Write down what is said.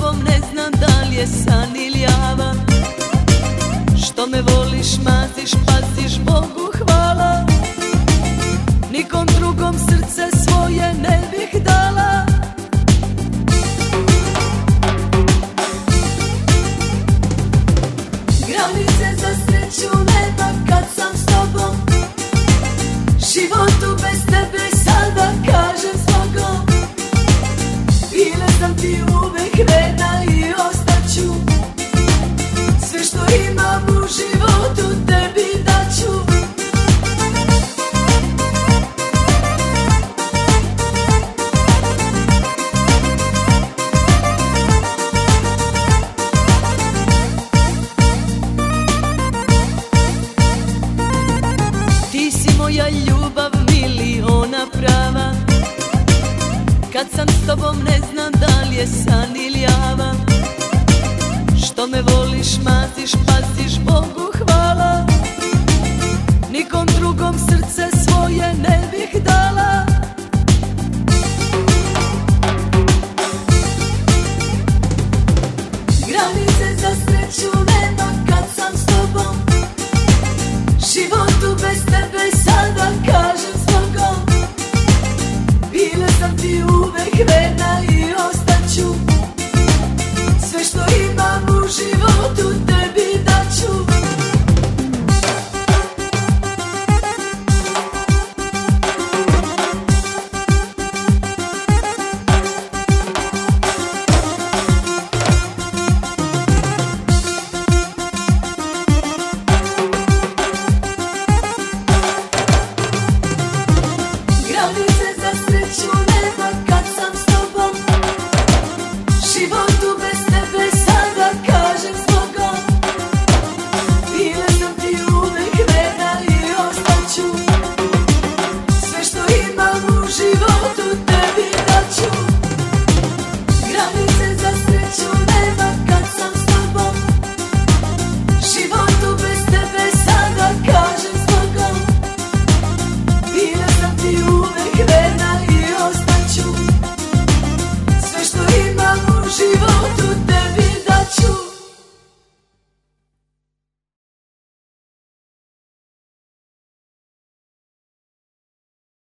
tobom ne znam da li je san ili java. Što me voliš, maziš, paziš, Bogu hvala. Nikom drugom srce svoje ne bih dala. Granice za sreću nema kad sam s tobom. Životu bez tebe sada kažem zbogom. Bila sam ti uvek verna i ostaću. Sve što imam u životu tebi daću. Ti si moja ljubav, miliona prava. Kad sam s tobom ne znam da li je san ili java. Što me voliš, maziš, paziš, Bogu hvala. Nikom drugom srce svoje ne bih dala. Granice za sreću